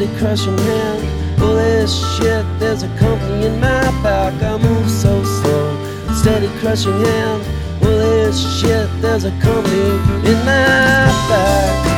crushing hand. Holy shit, there's a company in my back. I move so slow, steady crushing hand. Holy shit, there's a company in my back.